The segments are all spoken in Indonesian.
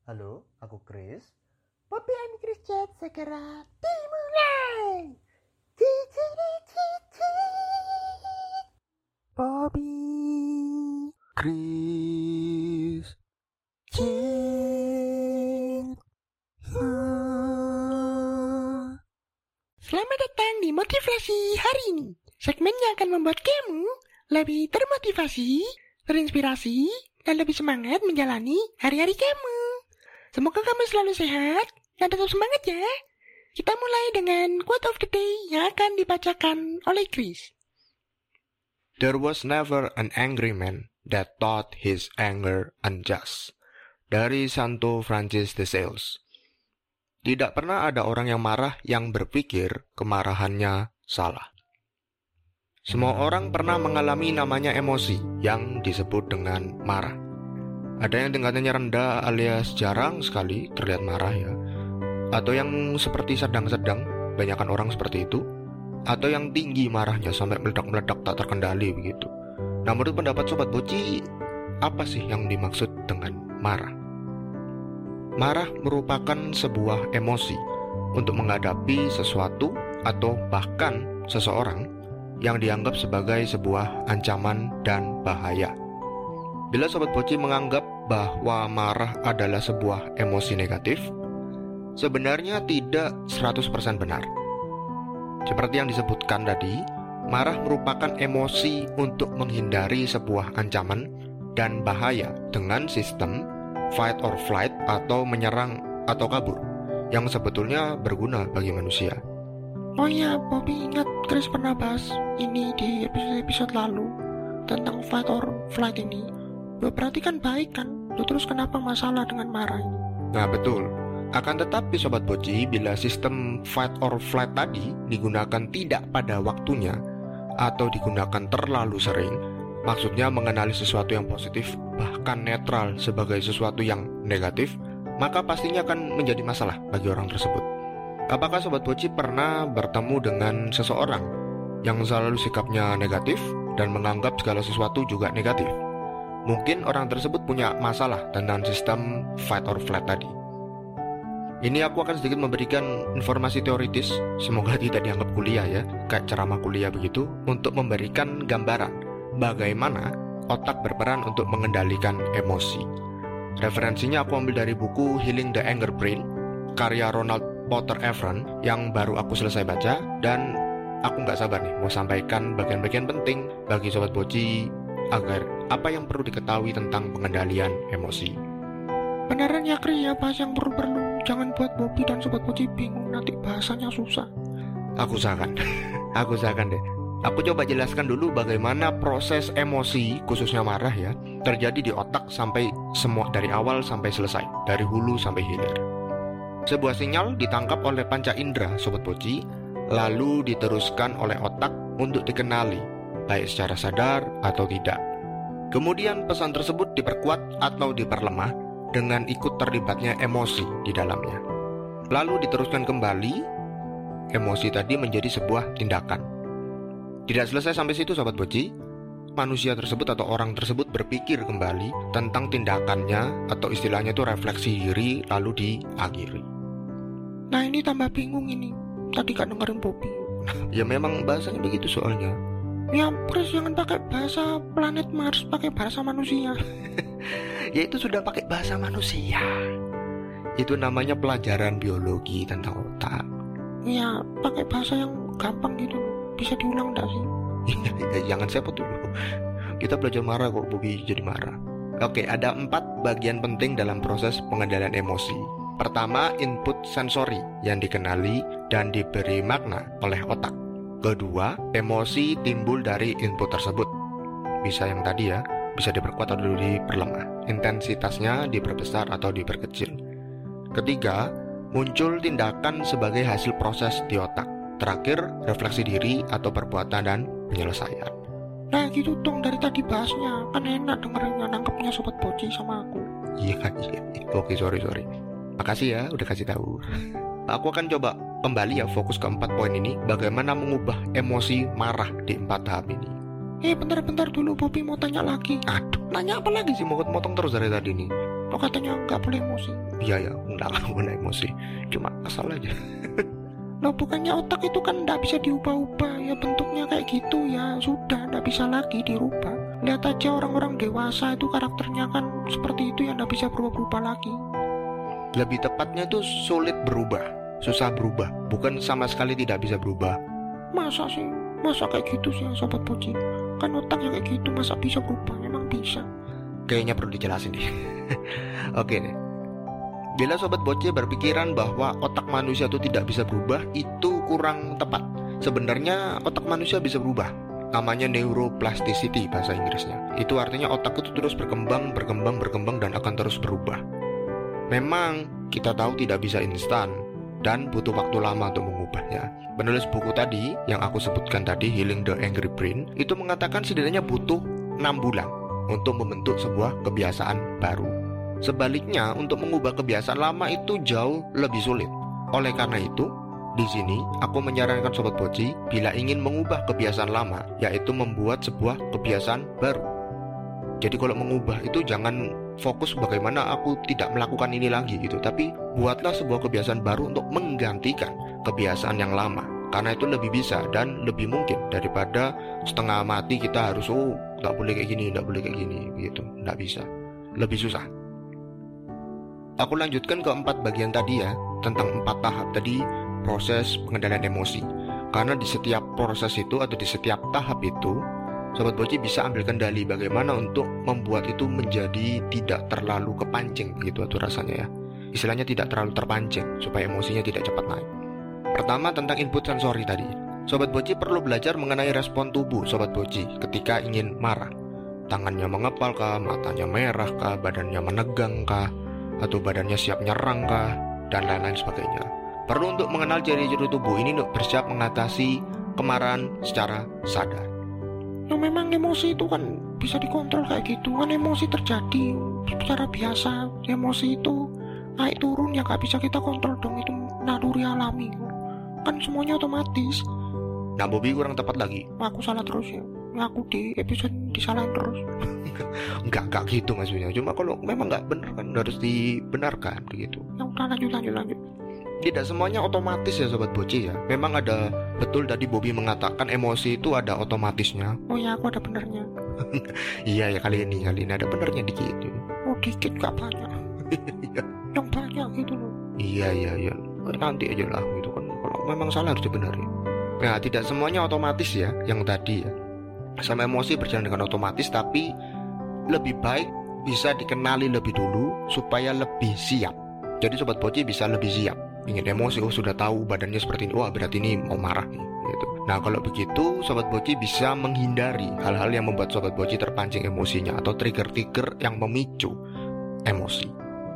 Halo, aku Chris. Poppy and Chris Chat segera dimulai. Cici. Poppy, Chris Chat. Selamat datang di Motivasi hari ini. Segmen yang akan membuat kamu lebih termotivasi, terinspirasi, dan lebih semangat menjalani hari-hari kamu. Semoga kamu selalu sehat dan tetap semangat ya. Kita mulai dengan quote of the day yang akan dibacakan oleh Chris. There was never an angry man that thought his anger unjust. Dari Santo Francis de Sales. Tidak pernah ada orang yang marah yang berpikir kemarahannya salah. Semua orang pernah mengalami namanya emosi yang disebut dengan marah. Ada yang tingkatannya rendah alias jarang sekali terlihat marah ya. Atau yang seperti sedang-sedang, banyakkan orang seperti itu. Atau yang tinggi marahnya sampai meledak-meledak tak terkendali begitu. Nah, menurut pendapat Sobat Boci, apa sih yang dimaksud dengan marah? Marah merupakan sebuah emosi untuk menghadapi sesuatu atau bahkan seseorang yang dianggap sebagai sebuah ancaman dan bahaya. Bila Sobat Boci menganggap bahwa marah adalah sebuah emosi negatif, sebenarnya tidak 100% benar. Seperti yang disebutkan tadi, marah merupakan emosi untuk menghindari sebuah ancaman dan bahaya dengan sistem fight or flight atau menyerang atau kabur yang sebetulnya berguna bagi manusia. Oh iya, Bobby ingat Chris pernah bahas ini di episode lalu tentang fight or flight ini. Loh, berarti kan baik kan? Loh, terus kenapa masalah dengan marah ini? Nah betul. Akan tetapi Sobat Boci, bila sistem fight or flight tadi digunakan tidak pada waktunya atau digunakan terlalu sering, maksudnya mengenali sesuatu yang positif bahkan netral sebagai sesuatu yang negatif, maka pastinya akan menjadi masalah bagi orang tersebut. Apakah Sobat Boci pernah bertemu dengan seseorang yang selalu sikapnya negatif dan menganggap segala sesuatu juga negatif? Mungkin orang tersebut punya masalah tentang sistem fight or flight tadi. Ini aku akan sedikit memberikan informasi teoritis, semoga tidak dianggap kuliah ya, kayak ceramah kuliah begitu, untuk memberikan gambaran bagaimana otak berperan untuk mengendalikan emosi. Referensinya aku ambil dari buku Healing the Anger Brain, karya Ronald Potter Evran, yang baru aku selesai baca, dan aku nggak sabar nih mau sampaikan bagian-bagian penting bagi Sobat Boci agar apa yang perlu diketahui tentang pengendalian emosi. Beneran ya Chris ya, bahas yang perlu-perlu. Jangan buat Bobby dan Sobat Boci bingung, nanti bahasanya susah. Aku usahakan deh. Aku coba jelaskan dulu bagaimana proses emosi, khususnya marah ya, terjadi di otak sampai semua dari awal sampai selesai, dari hulu sampai hilir. Sebuah sinyal ditangkap oleh panca indera Sobat Boci, lalu diteruskan oleh otak untuk dikenali, baik secara sadar atau tidak. Kemudian pesan tersebut diperkuat atau diperlemah dengan ikut terlibatnya emosi di dalamnya. Lalu diteruskan kembali, emosi tadi menjadi sebuah tindakan. Tidak selesai sampai situ Sobat Boci, manusia tersebut atau orang tersebut berpikir kembali tentang tindakannya atau istilahnya itu refleksi diri lalu diakhiri. Nah ini tambah bingung ini, tadi gak dengerin Bobby. Ya memang bahasanya begitu soalnya. Ya Chris jangan pakai bahasa planet Mars, pakai bahasa manusia. Ya itu sudah pakai bahasa manusia. Itu namanya pelajaran biologi tentang otak. Ya pakai bahasa yang gampang gitu. Bisa diulang gak sih? Jangan sepot dulu. Kita belajar marah kok, Bobby jadi marah. Oke, ada 4 bagian penting dalam proses pengendalian emosi. Pertama, input sensori yang dikenali dan diberi makna oleh otak. Kedua, emosi timbul dari input tersebut. Bisa yang tadi ya, bisa diperkuat atau diperlemah. Intensitasnya diperbesar atau diperkecil. Ketiga, muncul tindakan sebagai hasil proses di otak. Terakhir, refleksi diri atau perbuatan dan penyelesaian. Nah gitu dong, dari tadi bahasnya kan enak dengerinnya, nangkepnya Sobat Boci sama aku. Iya. Oke, sorry. Makasih ya udah kasih tahu. Aku akan coba kembali ya fokus ke 4 poin ini, bagaimana mengubah emosi marah di 4 tahap ini. Bentar dulu, Bobby mau tanya lagi. Aduh, nanya apa lagi sih? Motong terus dari tadi nih. Lo katanya nggak boleh emosi. Iya, enggak boleh emosi. Cuma kesal aja. Lo bukannya otak itu kan nggak bisa diubah-ubah ya, bentuknya kayak gitu ya, sudah nggak bisa lagi dirubah. Lihat aja orang-orang dewasa itu karakternya kan seperti itu ya, nggak bisa berubah-ubah lagi. Lebih tepatnya itu sulit berubah, susah berubah, bukan sama sekali tidak bisa berubah. Masa sih? Masa kayak gitu sih Sobat Boci? Kan otaknya kayak gitu, masa bisa berubah? Emang bisa? Kayaknya perlu dijelasin deh. Oke deh. Bila Sobat Boci berpikiran bahwa otak manusia itu tidak bisa berubah, itu kurang tepat. Sebenarnya otak manusia bisa berubah. Namanya neuroplasticity bahasa Inggrisnya. Itu artinya otak itu terus berkembang dan akan terus berubah. Memang kita tahu tidak bisa instan dan butuh waktu lama untuk mengubahnya. Penulis buku tadi yang aku sebutkan tadi, Healing the Angry Brain, itu mengatakan setidaknya butuh 6 bulan untuk membentuk sebuah kebiasaan baru. Sebaliknya, untuk mengubah kebiasaan lama itu jauh lebih sulit. Oleh karena itu, di sini aku menyarankan Sobat Boci bila ingin mengubah kebiasaan lama, yaitu membuat sebuah kebiasaan baru. Jadi kalau mengubah itu jangan fokus bagaimana aku tidak melakukan ini lagi gitu, tapi buatlah sebuah kebiasaan baru untuk menggantikan kebiasaan yang lama. Karena itu lebih bisa dan lebih mungkin daripada setengah mati kita harus nggak boleh kayak gini gitu. Nggak bisa, lebih susah. Aku lanjutkan ke 4 bagian tadi ya, tentang 4 tahap tadi proses pengendalian emosi. Karena di setiap proses itu atau di setiap tahap itu, Sobat Boci bisa ambil kendali bagaimana untuk membuat itu menjadi tidak terlalu kepancing begitu atau rasanya ya. Istilahnya tidak terlalu terpancing supaya emosinya tidak cepat naik. Pertama tentang input sensori tadi. Sobat Boci perlu belajar mengenai respon tubuh Sobat Boci ketika ingin marah. Tangannya mengepal kah, matanya merah kah, badannya menegang kah, atau badannya siap nyerang kah, dan lain-lain sebagainya. Perlu untuk mengenal ciri-ciri tubuh ini untuk bersiap mengatasi kemarahan secara sadar. Ya memang emosi itu kan bisa dikontrol kayak gitu kan, emosi terjadi secara biasa. Emosi itu naik turun ya gak bisa kita kontrol dong, itu naluri alami kan, semuanya otomatis. Nah Bobby kurang tepat lagi. Aku salah terus ya, ngaku di episode disalahin terus. Enggak gitu maksudnya. Cuma kalau memang nggak benar kan harus dibenarkan begitu. Ya udah lanjut. Tidak semuanya otomatis ya Sobat Boci ya. Memang ada, betul tadi Bobby mengatakan emosi itu ada otomatisnya. Oh ya, aku ada benernya. Iya ya, kali ini ada benernya dikit. Oh dikit gak banyak. Yang banyak gitu loh. Iya. Nanti aja lah gitu kan. Kalau memang salah harus dibenerin. Nah tidak semuanya otomatis ya, yang tadi ya. Sama emosi berjalan dengan otomatis, tapi lebih baik bisa dikenali lebih dulu supaya lebih siap. Jadi Sobat Boci bisa lebih siap. Ingin emosi, sudah tahu badannya seperti ini, wah berarti ini mau marah nih gitu. Nah kalau begitu Sobat Boci bisa menghindari hal-hal yang membuat Sobat Boci terpancing emosinya atau trigger-trigger yang memicu emosi.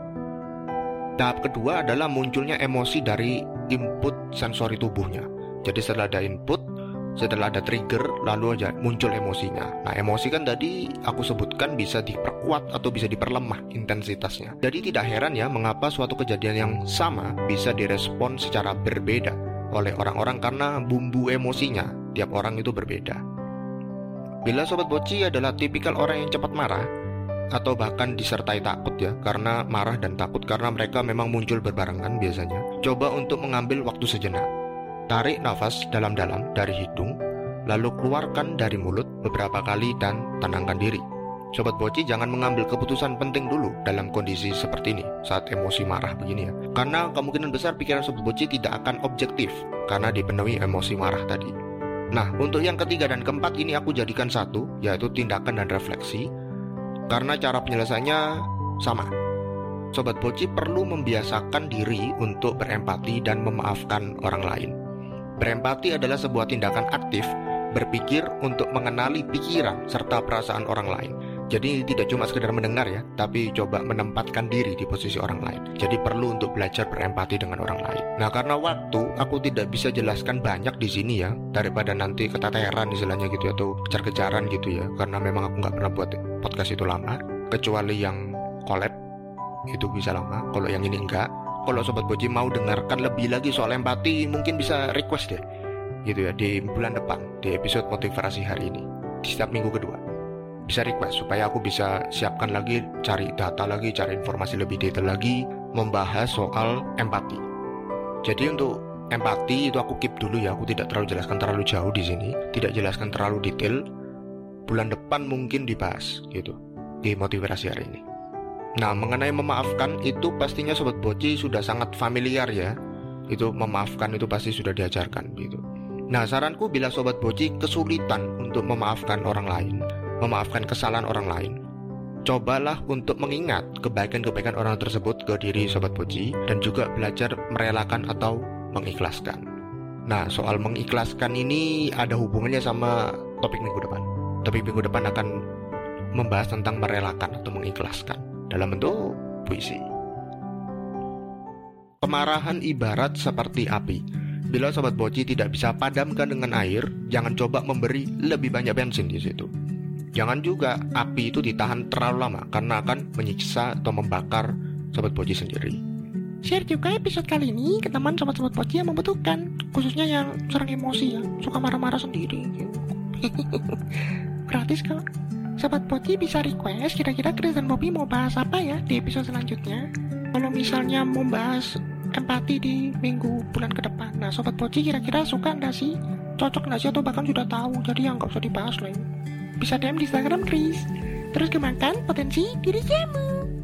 Tahap kedua adalah munculnya emosi dari input sensori tubuhnya. Jadi setelah ada input, setelah ada trigger, lalu aja muncul emosinya. Nah emosi kan tadi aku sebutkan bisa diperkuat atau bisa diperlemah intensitasnya. Jadi tidak heran ya mengapa suatu kejadian yang sama bisa direspon secara berbeda oleh orang-orang karena bumbu emosinya tiap orang itu berbeda. Bila Sobat Boci adalah tipikal orang yang cepat marah atau bahkan disertai takut ya, karena marah dan takut karena mereka memang muncul berbarengan biasanya, coba untuk mengambil waktu sejenak. Tarik nafas dalam-dalam dari hidung, lalu keluarkan dari mulut beberapa kali dan tenangkan diri. Sobat Boci jangan mengambil keputusan penting dulu dalam kondisi seperti ini, saat emosi marah begini ya. Karena kemungkinan besar pikiran Sobat Boci tidak akan objektif, karena dipenuhi emosi marah tadi. Nah, untuk yang ketiga dan keempat ini aku jadikan satu, yaitu tindakan dan refleksi. Karena cara penyelesaiannya sama. Sobat Boci perlu membiasakan diri untuk berempati dan memaafkan orang lain. Berempati adalah sebuah tindakan aktif berpikir untuk mengenali pikiran serta perasaan orang lain. Jadi tidak cuma sekedar mendengar ya, tapi coba menempatkan diri di posisi orang lain. Jadi perlu untuk belajar berempati dengan orang lain. Nah karena waktu, aku tidak bisa jelaskan banyak di sini ya, daripada nanti keteteran istilahnya gitu atau kejar-kejaran gitu ya. Karena memang aku nggak pernah buat podcast itu lama, kecuali yang collab itu bisa lama. Kalau yang ini enggak. Kalau Sobat Boci mau dengarkan lebih lagi soal empati, mungkin bisa request deh gitu ya di bulan depan, di episode motivasi hari ini. di setiap minggu kedua. Bisa request supaya aku bisa siapkan lagi, cari data lagi, cari informasi lebih detail lagi, membahas soal empati. Jadi untuk empati itu aku keep dulu ya, aku tidak terlalu jelaskan terlalu jauh di sini, tidak jelaskan terlalu detail. Bulan depan mungkin dibahas gitu di motivasi hari ini. Nah, mengenai memaafkan itu pastinya Sobat Boci sudah sangat familiar ya. Itu memaafkan itu pasti sudah diajarkan gitu. Nah, saranku bila Sobat Boci kesulitan untuk memaafkan orang lain, memaafkan kesalahan orang lain, cobalah untuk mengingat kebaikan-kebaikan orang tersebut ke diri Sobat Boci dan juga belajar merelakan atau mengikhlaskan. Nah, soal mengikhlaskan ini ada hubungannya sama topik minggu depan. Topik minggu depan akan membahas tentang merelakan atau mengikhlaskan dalam bentuk puisi. Kemarahan ibarat seperti api. Bila Sobat Boci tidak bisa padamkan dengan air, jangan coba memberi lebih banyak bensin di situ. Jangan juga api itu ditahan terlalu lama karena akan menyiksa atau membakar Sobat Boci sendiri. Share juga episode kali ini ke teman sobat-sobat Boci yang membutuhkan, khususnya yang sering emosi ya, suka marah-marah sendiri. Gratis kok. Sobat Boci bisa request kira-kira Chris dan Bobby mau bahas apa ya di episode selanjutnya. Kalau misalnya mau bahas empati di bulan ke depan. Nah, Sobat Boci kira-kira suka nggak sih? Cocok nggak sih atau bahkan sudah tahu? Jadi ya nggak usah dibahas lah. Bisa DM di Instagram Chris. Terus kembangkan potensi diri kamu.